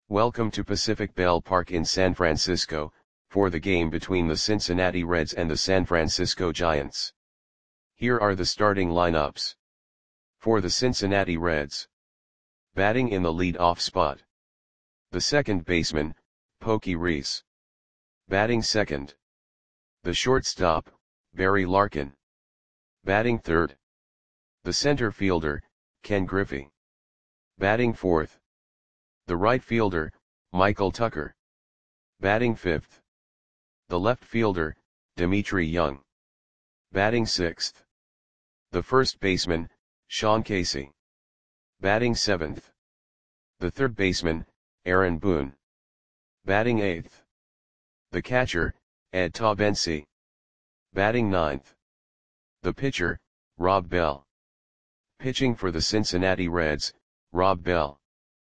Welcome to Pacific Bell Park in San Francisco, for the game between the Cincinnati Reds and the San Francisco Giants. Here are the starting lineups. For the Cincinnati Reds. Batting in the lead-off spot. The second baseman, Pokey Reese. Batting second. The shortstop, Barry Larkin. Batting third. The center fielder, Ken Griffey. Batting fourth. The right fielder, Michael Tucker. Batting fifth. The left fielder, Dmitri Young. Batting sixth. The first baseman, Sean Casey. Batting seventh. The third baseman, Aaron Boone. Batting eighth. The catcher, Ed Taubensee. Batting ninth. The pitcher, Rob Bell. Pitching for the Cincinnati Reds, Rob Bell.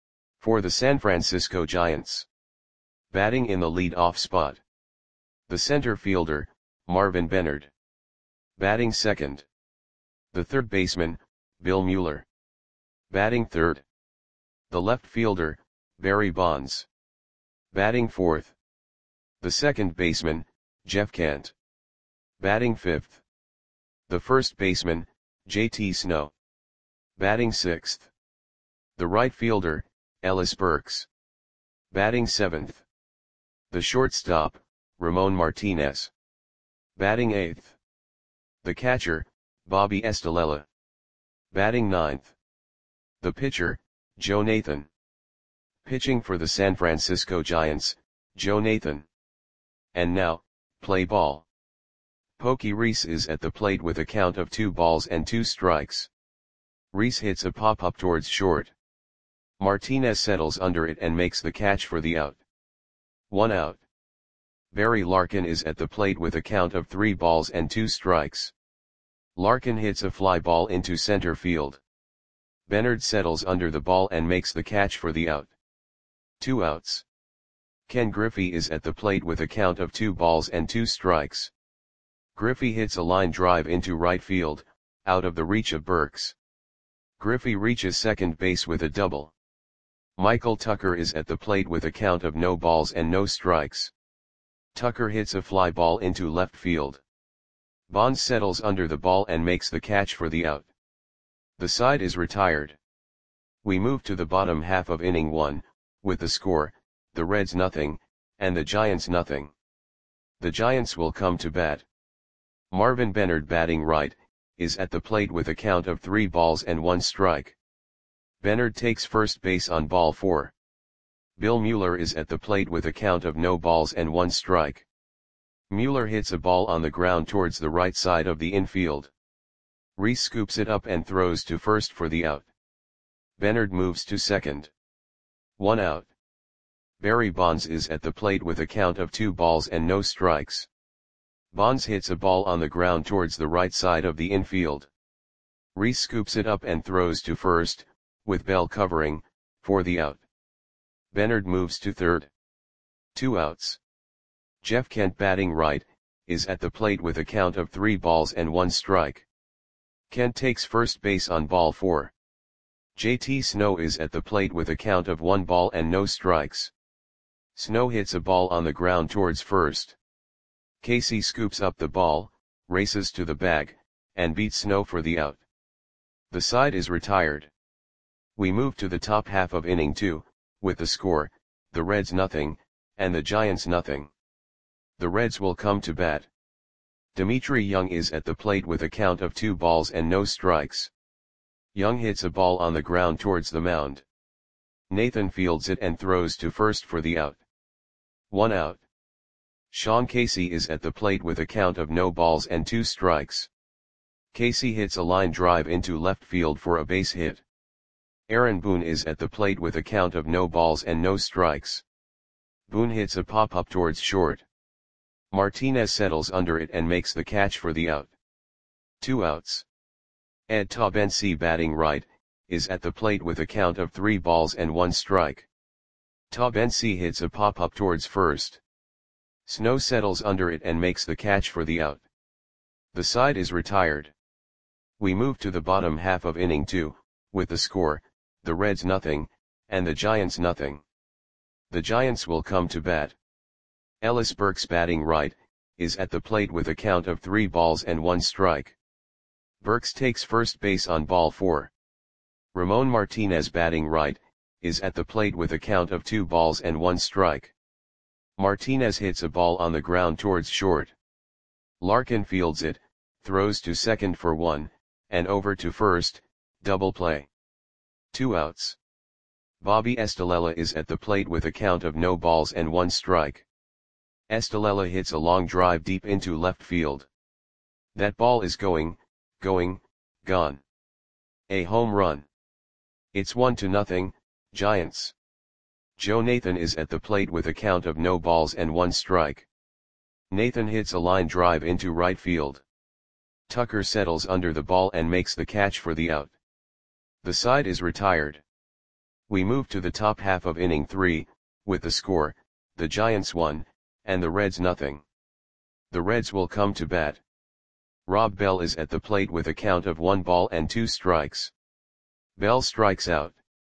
For the San Francisco Giants. Batting in the lead-off spot. The center fielder, Marvin Benard. Batting second. The third baseman, Bill Mueller. Batting third. The left fielder, Barry Bonds. Batting fourth. The second baseman, Jeff Kent. Batting fifth. The first baseman, J.T. Snow. Batting sixth. The right fielder, Ellis Burks. Batting seventh. The shortstop, Ramon Martinez. Batting eighth. The catcher, Bobby Estalella. Batting ninth. The pitcher, Joe Nathan. Pitching for the San Francisco Giants, Joe Nathan. And now, play ball. Pokey Reese is at the plate with a count of 2 balls and 2 strikes. Reese hits a pop-up towards short. Martinez settles under it and makes the catch for the out. 1 out. Barry Larkin is at the plate with a count of 3 balls and 2 strikes. Larkin hits a fly ball into center field. Benard settles under the ball and makes the catch for the out. 2 outs. Ken Griffey is at the plate with a count of 2 balls and 2 strikes. Griffey hits a line drive into right field, out of the reach of Burks. Griffey reaches second base with a double. Michael Tucker is at the plate with a count of no balls and no strikes. Tucker hits a fly ball into left field. Bonds settles under the ball and makes the catch for the out. The side is retired. We move to the bottom half of inning 1, with the score, the Reds nothing, and the Giants nothing. The Giants will come to bat. Marvin Benard batting right, is at the plate with a count of 3 balls and 1 strike. Benard takes first base on ball 4. Bill Mueller is at the plate with a count of no balls and 1 strike. Mueller hits a ball on the ground towards the right side of the infield. Reese scoops it up and throws to first for the out. Benard moves to second. 1 out. Barry Bonds is at the plate with a count of 2 balls and no strikes. Bonds hits a ball on the ground towards the right side of the infield. Reese scoops it up and throws to first, with Bell covering, for the out. Benard moves to third. 2 outs. Jeff Kent batting right, is at the plate with a count of 3 balls and 1 strike. Kent takes first base on ball 4. J.T. Snow is at the plate with a count of 1 ball and no strikes. Snow hits a ball on the ground towards first. Casey scoops up the ball, races to the bag, and beats Snow for the out. The side is retired. We move to the top half of inning 2, with the score, the Reds nothing, and the Giants nothing. The Reds will come to bat. Dmitri Young is at the plate with a count of 2 balls and no strikes. Young hits a ball on the ground towards the mound. Nathan fields it and throws to first for the out. 1 out. Sean Casey is at the plate with a count of no balls and 2 strikes. Casey hits a line drive into left field for a base hit. Aaron Boone is at the plate with a count of no balls and no strikes. Boone hits a pop-up towards short. Martinez settles under it and makes the catch for the out. 2 outs. Ed Taubensee batting right, is at the plate with a count of 3 balls and 1 strike. Taubensee hits a pop-up towards first. Snow settles under it and makes the catch for the out. The side is retired. We move to the bottom half of inning 2, with the score, the Reds nothing, and the Giants nothing. The Giants will come to bat. Ellis Burks batting right, is at the plate with a count of 3 balls and 1 strike. Burks takes first base on ball 4. Ramon Martinez batting right, is at the plate with a count of 2 balls and 1 strike. Martinez hits a ball on the ground towards short. Larkin fields it, throws to second for 1, and over to first, double play. 2 outs. Bobby Estalella is at the plate with a count of no balls and 1 strike. Estalella hits a long drive deep into left field. That ball is gone. A home run. It's 1-0, Giants. Joe Nathan is at the plate with a count of no balls and 1 strike. Nathan hits a line drive into right field. Tucker settles under the ball and makes the catch for the out. The side is retired. We move to the top half of inning 3, with the score, the Giants 1, and the Reds 0. The Reds will come to bat. Rob Bell is at the plate with a count of 1 ball and 2 strikes. Bell strikes out.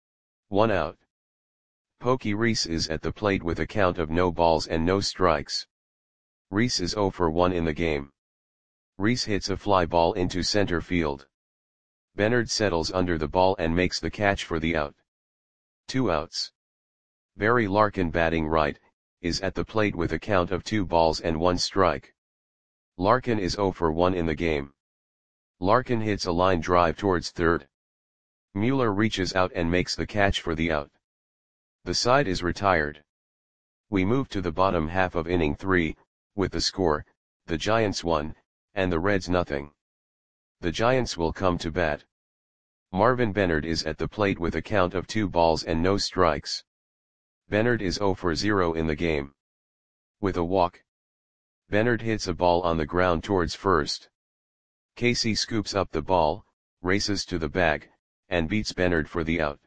1 out. Pokey Reese is at the plate with a count of no balls and no strikes. Reese is 0 for 1 in the game. Reese hits a fly ball into center field. Bennard settles under the ball and makes the catch for the out. 2 outs. Barry Larkin batting right, is at the plate with a count of 2 balls and 1 strike. Larkin is 0 for 1 in the game. Larkin hits a line drive towards third. Mueller reaches out and makes the catch for the out. The side is retired. We move to the bottom half of inning 3, with the score, the Giants 1, and the Reds 0. The Giants will come to bat. Marvin Bennard is at the plate with a count of 2 balls and no strikes. Bennard is 0 for 0 in the game. With a walk. Bennard hits a ball on the ground towards first. Casey scoops up the ball, races to the bag, and beats Bennard for the out.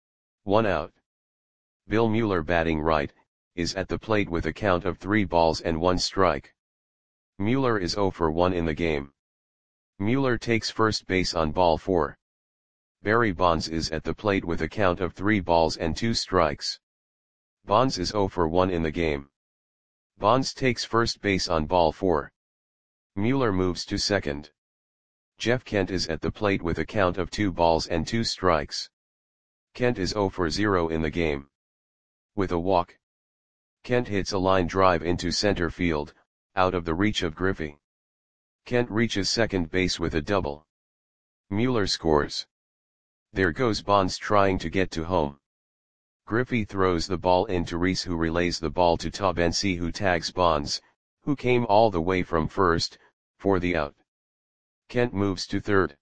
1 out. Bill Mueller batting right, is at the plate with a count of 3 balls and 1 strike. Mueller is 0 for 1 in the game. Mueller takes first base on ball 4. Barry Bonds is at the plate with a count of 3 balls and 2 strikes. Bonds is 0 for 1 in the game. Bonds takes first base on ball 4. Mueller moves to second. Jeff Kent is at the plate with a count of 2 balls and 2 strikes. Kent is 0 for 0 in the game. With a walk. Kent hits a line drive into center field, out of the reach of Griffey. Kent reaches second base with a double. Mueller scores. There goes Bonds trying to get to home. Griffey throws the ball into Reese, who relays the ball to Tabensi, who tags Bonds, who came all the way from first, for the out. Kent moves to third.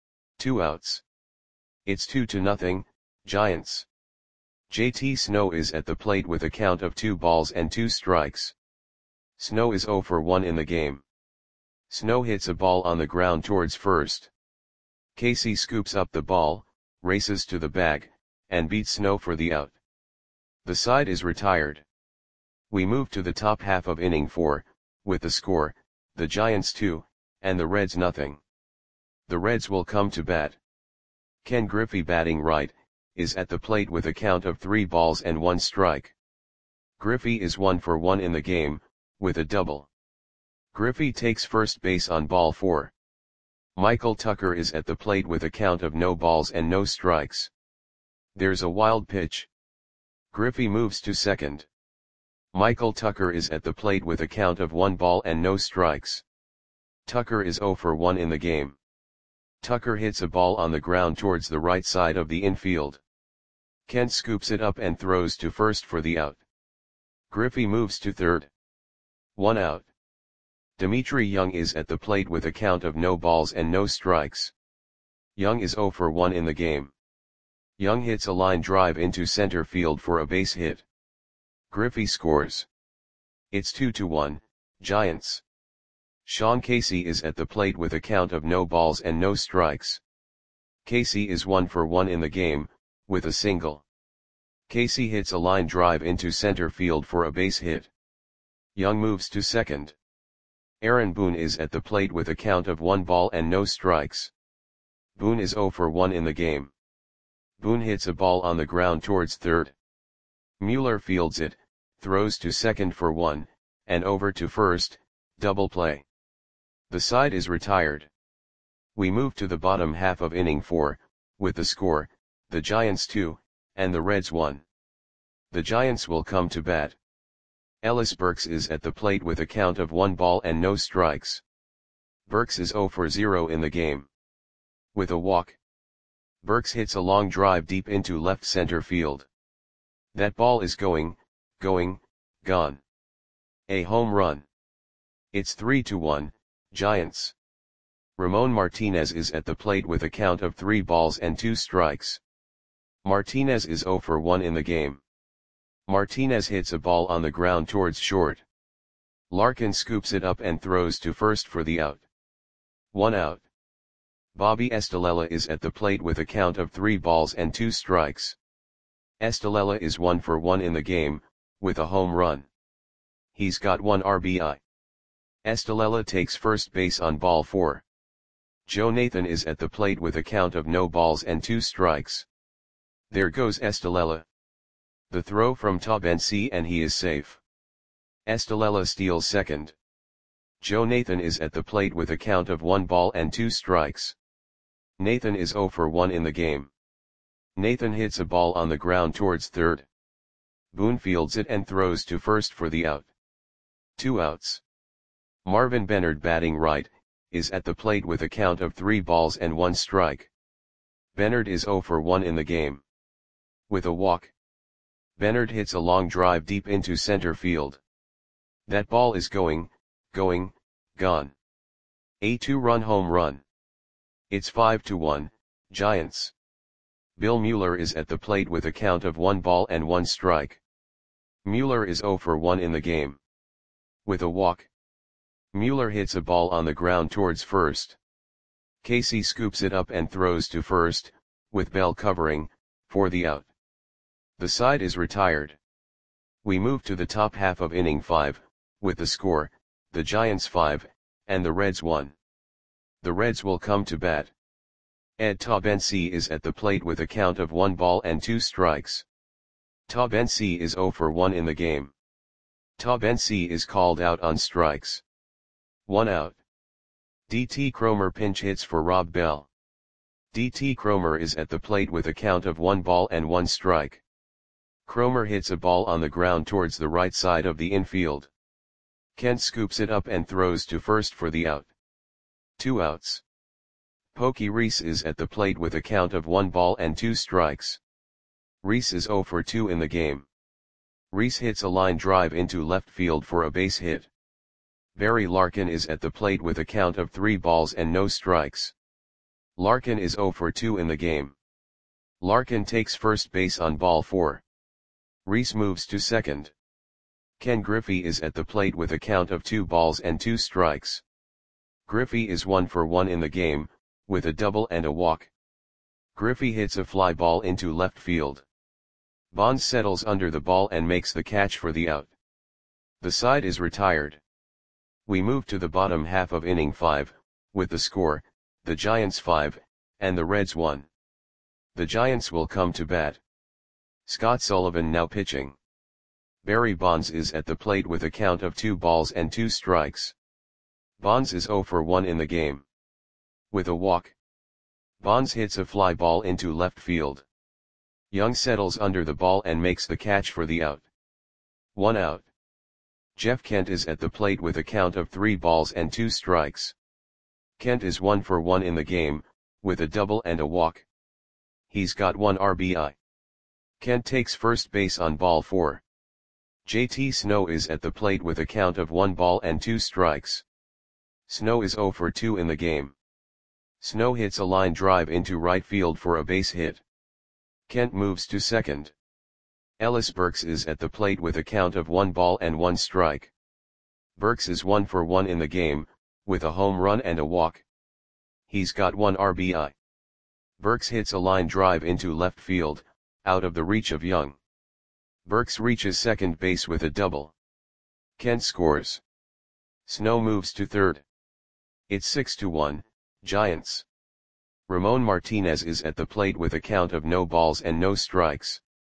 2 outs. It's 2-0, Giants. JT Snow is at the plate with a count of 2 balls and 2 strikes. Snow is 0 for 1 in the game. Snow hits a ball on the ground towards first. Casey scoops up the ball, races to the bag, and beats Snow for the out. The side is retired. We move to the top half of inning 4, with the score, the Giants 2, and the Reds 0. The Reds will come to bat. Ken Griffey batting right, is at the plate with a count of 3 balls and 1 strike. Griffey is 1 for 1 in the game, with a double. Griffey takes first base on ball 4. Michael Tucker is at the plate with a count of no balls and no strikes. There's a wild pitch. Griffey moves to second. Michael Tucker is at the plate with a count of 1 ball and no strikes. Tucker is 0 for 1 in the game. Tucker hits a ball on the ground towards the right side of the infield. Kent scoops it up and throws to first for the out. Griffey moves to third. 1 out. Dimitri Young is at the plate with a count of no balls and no strikes. Young is 0 for 1 in the game. Young hits a line drive into center field for a base hit. Griffey scores. It's 2-1, Giants. Sean Casey is at the plate with a count of no balls and no strikes. Casey is 1 for 1 in the game, with a single. Casey hits a line drive into center field for a base hit. Young moves to second. Aaron Boone is at the plate with a count of 1 ball and no strikes. Boone is 0 for 1 in the game. Boone hits a ball on the ground towards third. Mueller fields it, throws to second for one, and over to first, double play. The side is retired. We move to the bottom half of inning 4, with the score, the Giants 2, and the Reds 1. The Giants will come to bat. Ellis Burks is at the plate with a count of 1 ball and no strikes. Burks is 0 for 0 in the game. With a walk, Burks hits a long drive deep into left center field. That ball is going, gone. A home run. It's 3-1, Giants. Ramon Martinez is at the plate with a count of 3 balls and 2 strikes. Martinez is 0 for 1 in the game. Martinez hits a ball on the ground towards short. Larkin scoops it up and throws to first for the out. 1 out. Bobby Estalella is at the plate with a count of 3 balls and 2 strikes. Estalella is 1 for 1 in the game, with a home run. He's got 1 RBI. Estalella takes first base on ball 4. Joe Nathan is at the plate with a count of no balls and 2 strikes. There goes Estalella. The throw from Taubensee and he is safe. Estalella steals second. Joe Nathan is at the plate with a count of 1 ball and 2 strikes. Nathan is 0 for 1 in the game. Nathan hits a ball on the ground towards third. Boone fields it and throws to first for the out. 2 outs. Marvin Bennard, batting right, is at the plate with a count of 3 balls and 1 strike. Bennard is 0 for 1 in the game. With a walk, Bennard hits a long drive deep into center field. That ball is going, gone. A 2-run home run. It's 5-1, Giants. Bill Mueller is at the plate with a count of 1 ball and 1 strike. Mueller is 0 for 1 in the game. With a walk, Mueller hits a ball on the ground towards first. Casey scoops it up and throws to first, with Bell covering, for the out. The side is retired. We move to the top half of inning 5, with the score, the Giants 5, and the Reds 1. The Reds will come to bat. Ed Taubensee is at the plate with a count of 1 ball and 2 strikes. Taubensee is 0 for 1 in the game. Taubensee is called out on strikes. 1 out. D.T. Cromer pinch hits for Rob Bell. D.T. Cromer is at the plate with a count of 1 ball and 1 strike. Cromer hits a ball on the ground towards the right side of the infield. Kent scoops it up and throws to first for the out. 2 outs. Pokey Reese is at the plate with a count of 1 ball and 2 strikes. Reese is 0 for 2 in the game. Reese hits a line drive into left field for a base hit. Barry Larkin is at the plate with a count of 3 balls and no strikes. Larkin is 0 for 2 in the game. Larkin takes first base on ball 4. Reese moves to second. Ken Griffey is at the plate with a count of 2 balls and 2 strikes. Griffey is 1 for 1 in the game, with a double and a walk. Griffey hits a fly ball into left field. Bonds settles under the ball and makes the catch for the out. The side is retired. We move to the bottom half of inning 5, with the score, the Giants 5, and the Reds 1. The Giants will come to bat. Scott Sullivan now pitching. Barry Bonds is at the plate with a count of 2 balls and 2 strikes. Bonds is 0 for 1 in the game. With a walk, Bonds hits a fly ball into left field. Young settles under the ball and makes the catch for the out. 1 out. Jeff Kent is at the plate with a count of 3 balls and 2 strikes. Kent is 1 for 1 in the game, with a double and a walk. He's got 1 RBI. Kent takes first base on ball 4. JT Snow is at the plate with a count of 1 ball and 2 strikes. Snow is 0 for 2 in the game. Snow hits a line drive into right field for a base hit. Kent moves to second. Ellis Burks is at the plate with a count of 1 ball and 1 strike. Burks is 1 for 1 in the game, with a home run and a walk. He's got 1 RBI. Burks hits a line drive into left field, out of the reach of Young. Burks reaches second base with a double. Kent scores. Snow moves to third. It's 6-1, Giants. Ramon Martinez is at the plate with a count of no balls and no strikes.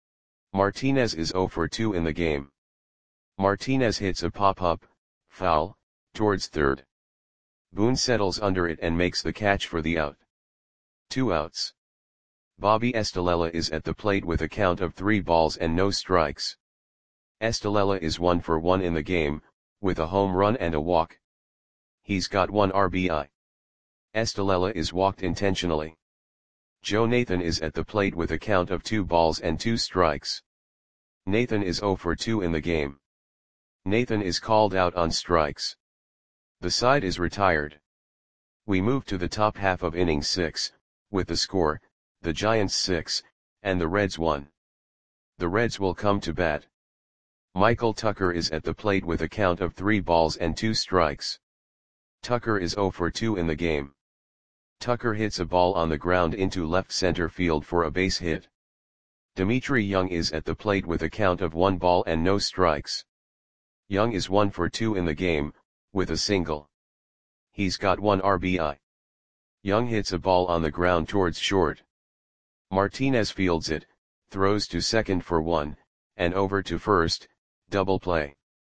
Martinez is 0 for 2 in the game. Martinez hits a pop-up, foul, towards third. Boone settles under it and makes the catch for the out. 2 outs. Bobby Estalella is at the plate with a count of 3 balls and no strikes. Estalella is 1 for 1 in the game, with a home run and a walk. He's got 1 RBI. Estalella is walked intentionally. Joe Nathan is at the plate with a count of 2 balls and 2 strikes. Nathan is 0 for 2 in the game. Nathan is called out on strikes. The side is retired. We move to the top half of inning 6, with the score, the Giants 6, and the Reds 1. The Reds will come to bat. Michael Tucker is at the plate with a count of 3 balls and 2 strikes. Tucker is 0 for 2 in the game. Tucker hits a ball on the ground into left center field for a base hit. Dimitri Young is at the plate with a count of 1 ball and no strikes. Young is 1 for 2 in the game, with a single. He's got 1 RBI. Young hits a ball on the ground towards short. Martinez fields it, throws to second for 1, and over to first, double play.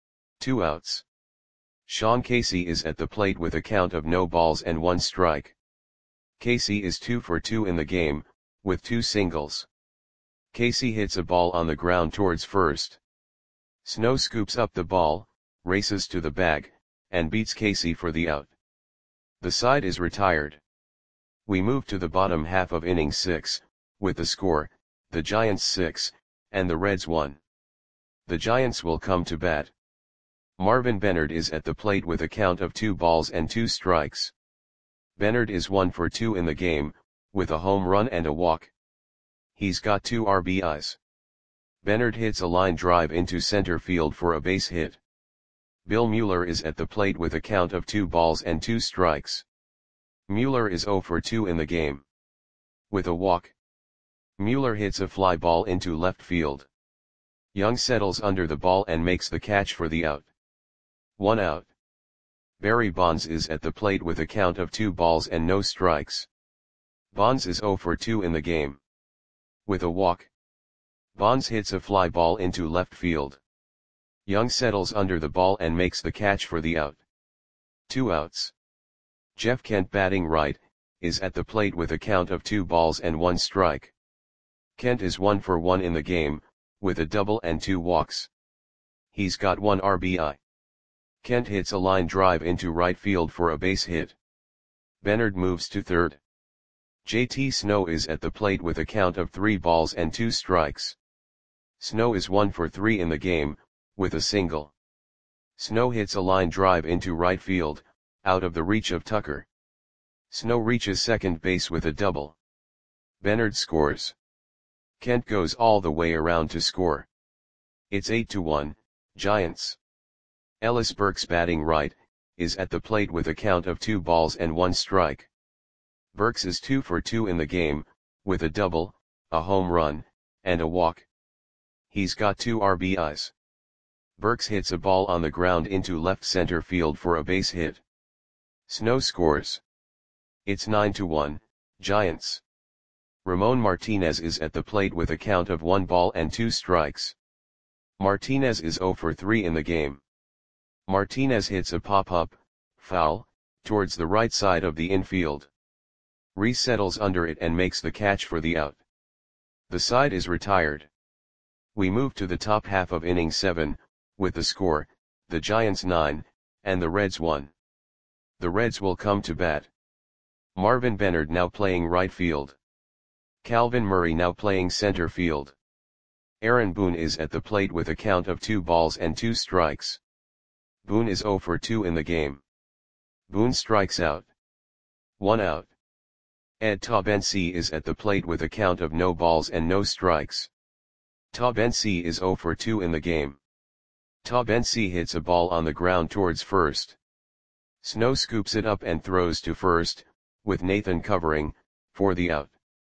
2 outs. Sean Casey is at the plate with a count of no balls and 1 strike. Casey is 2 for 2 in the game, with 2 singles. Casey hits a ball on the ground towards first. Snow scoops up the ball, races to the bag, and beats Casey for the out. The side is retired. We move to the bottom half of inning 6, with the score, the Giants 6, and the Reds 1. The Giants will come to bat. Marvin Bennard is at the plate with a count of 2 balls and 2 strikes. Bennard is 1 for 2 in the game, with a home run and a walk. He's got 2 RBIs. Bennard hits a line drive into center field for a base hit. Bill Mueller is at the plate with a count of 2 balls and 2 strikes. Mueller is 0 for 2 in the game. With a walk. Mueller hits a fly ball into left field. Young settles under the ball and makes the catch for the out. 1 out. Barry Bonds is at the plate with a count of 2 balls and no strikes. Bonds is 0 for 2 in the game. With a walk. Bonds hits a fly ball into left field. Young settles under the ball and makes the catch for the out. 2 outs. Jeff Kent, batting right, is at the plate with a count of 2 balls and 1 strike. Kent is 1 for 1 in the game, with a double and 2 walks. He's got 1 RBI. Kent hits a line drive into right field for a base hit. Bennard moves to third. JT Snow is at the plate with a count of 3 balls and 2 strikes. Snow is 1 for 3 in the game, with a single. Snow hits a line drive into right field, out of the reach of Tucker. Snow reaches second base with a double. Bennard scores. Kent goes all the way around to score. It's 8-1, Giants. Ellis Burks, batting right, is at the plate with a count of 2 balls and 1 strike. Burks is 2 for 2 in the game, with a double, a home run, and a walk. He's got 2 RBIs. Burks hits a ball on the ground into left center field for a base hit. Snow scores. It's 9-1, Giants. Ramon Martinez is at the plate with a count of 1 ball and 2 strikes. Martinez is 0 for 3 in the game. Martinez hits a pop-up, foul, towards the right side of the infield. Reese settles under it and makes the catch for the out. The side is retired. We move to the top half of inning 7, with the score, the Giants 9, and the Reds 1. The Reds will come to bat. Marvin Bennard now playing right field. Calvin Murray now playing center field. Aaron Boone is at the plate with a count of 2 balls and 2 strikes. Boone is 0 for 2 in the game. Boone strikes out. 1 out. Ed Taubensee is at the plate with a count of no balls and no strikes. Taubensee is 0 for 2 in the game. Taubensee hits a ball on the ground towards first. Snow scoops it up and throws to first, with Nathan covering, for the out.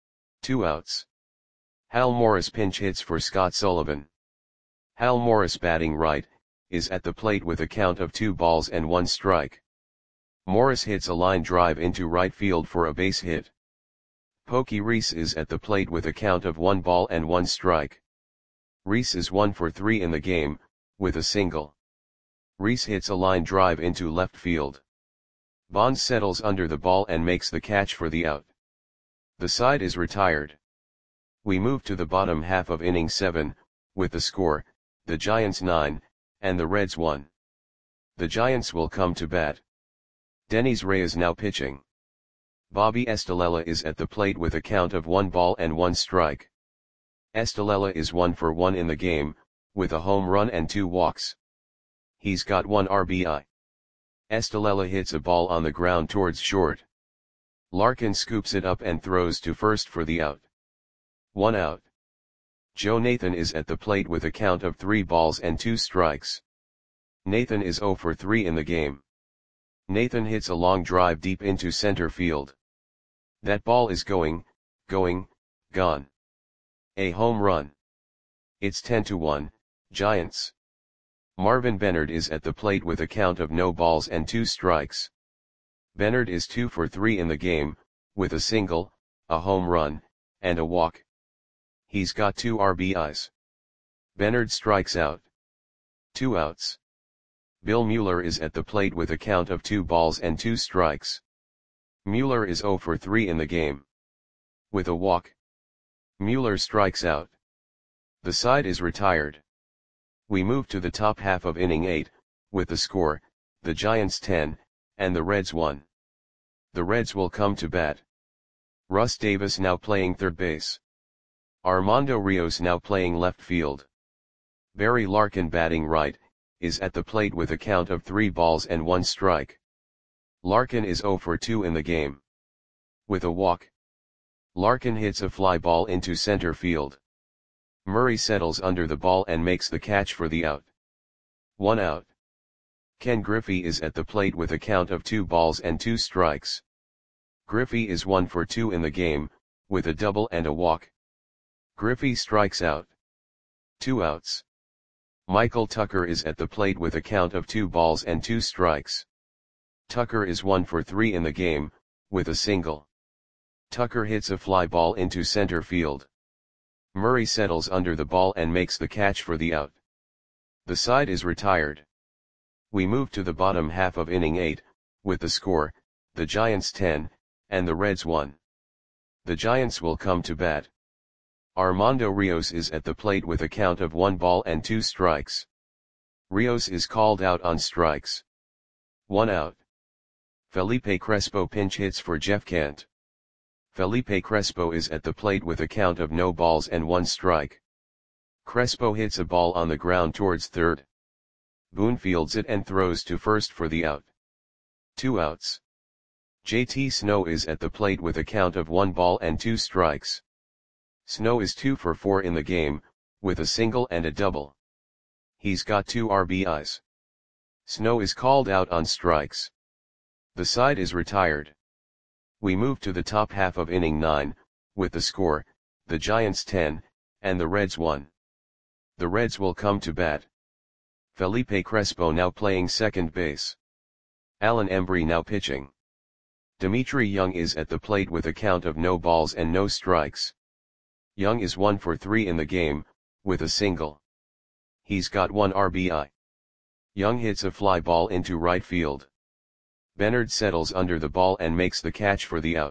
2 outs. Hal Morris pinch hits for Scott Sullivan. Hal Morris, batting right, is at the plate with a count of 2 balls and 1 strike. Morris hits a line drive into right field for a base hit. Pokey Reese is at the plate with a count of 1 ball and 1 strike. Rhys is 1 for 3 in the game, with a single. Rhys hits a line drive into left field. Bonds settles under the ball and makes the catch for the out. The side is retired. We move to the bottom half of inning 7, with the score, the Giants 9, and the Reds 1. The Giants will come to bat. Denis Reyes now pitching. Bobby Estalella is at the plate with a count of 1 ball and 1 strike. Estalella is 1 for 1 in the game, with a home run and 2 walks. He's got 1 RBI. Estalella hits a ball on the ground towards short. Larkin scoops it up and throws to first for the out. 1 out. Joe Nathan is at the plate with a count of 3 balls and 2 strikes. Nathan is 0 for 3 in the game. Nathan hits a long drive deep into center field. That ball is going, gone. A home run. It's 10-1, Giants. Marvin Benard is at the plate with a count of no balls and 2 strikes. Benard is 2 for 3 in the game, with a single, a home run, and a walk. He's got 2 RBIs. Benard strikes out. 2 outs. Bill Mueller is at the plate with a count of 2 balls and 2 strikes. Mueller is 0 for 3 in the game. With a walk. Mueller strikes out. The side is retired. We move to the top half of inning 8, with the score, the Giants 10, and the Reds 1. The Reds will come to bat. Russ Davis now playing third base. Armando Rios now playing left field. Barry Larkin batting right, is at the plate with a count of 3 balls and 1 strike. Larkin is 0 for 2 in the game. With a walk. Larkin hits a fly ball into center field. Murray settles under the ball and makes the catch for the out. 1 out. Ken Griffey is at the plate with a count of 2 balls and 2 strikes. Griffey is 1 for 2 in the game, with a double and a walk. Griffey strikes out. 2 outs. Michael Tucker is at the plate with a count of 2 balls and 2 strikes. Tucker is 1 for 3 in the game, with a single. Tucker hits a fly ball into center field. Murray settles under the ball and makes the catch for the out. The side is retired. We move to the bottom half of inning 8, with the score, the Giants 10, and the Reds 1. The Giants will come to bat. Armando Rios is at the plate with a count of 1 ball and 2 strikes. Rios is called out on strikes. 1 out. Felipe Crespo pinch hits for Jeff Kent. Felipe Crespo is at the plate with a count of no balls and 1 strike. Crespo hits a ball on the ground towards third. Boone fields it and throws to first for the out. 2 outs. JT Snow is at the plate with a count of 1 ball and 2 strikes. Snow is 2 for 4 in the game, with a single and a double. He's got 2 RBIs. Snow is called out on strikes. The side is retired. We move to the top half of inning 9, with the score, the Giants 10, and the Reds 1. The Reds will come to bat. Felipe Crespo now playing second base. Alan Embry now pitching. Dimitri Young is at the plate with a count of no balls and no strikes. Young is 1 for 3 in the game, with a single. He's got 1 RBI. Young hits a fly ball into right field. Benard settles under the ball and makes the catch for the out.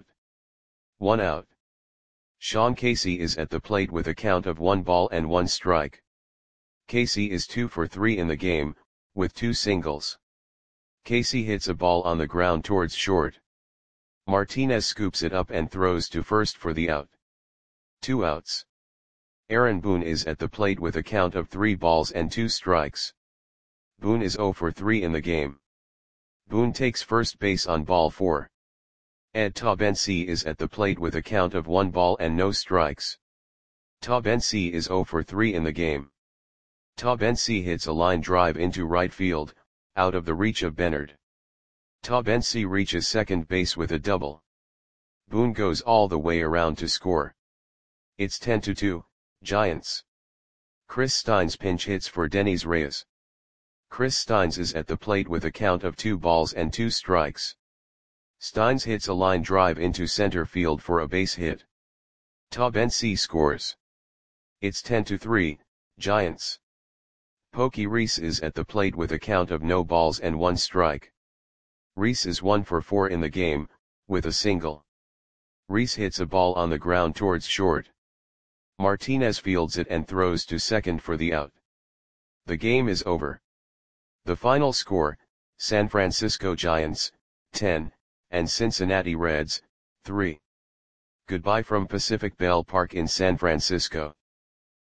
1 out. Sean Casey is at the plate with a count of 1 ball and 1 strike. Casey is 2 for 3 in the game, with 2 singles. Casey hits a ball on the ground towards short. Martinez scoops it up and throws to first for the out. 2 outs. Aaron Boone is at the plate with a count of 3 balls and 2 strikes. Boone is 0 for 3 in the game. Boone takes first base on ball 4. Ed Taubensee is at the plate with a count of 1 ball and no strikes. Taubensee is 0 for 3 in the game. Taubensee hits a line drive into right field, out of the reach of Benard. Taubensee reaches second base with a double. Boone goes all the way around to score. It's 10-2, Giants. Chris Steins pinch hits for Denis Reyes. Chris Steins is at the plate with a count of 2 balls and 2 strikes. Steins hits a line drive into center field for a base hit. Taubensee scores. It's 10-3, Giants. Pokey Reese is at the plate with a count of no balls and 1 strike. Reese is 1 for 4 in the game, with a single. Reese hits a ball on the ground towards short. Martinez fields it and throws to second for the out. The game is over. The final score, San Francisco Giants, 10, and Cincinnati Reds, 3. Goodbye from Pacific Bell Park in San Francisco.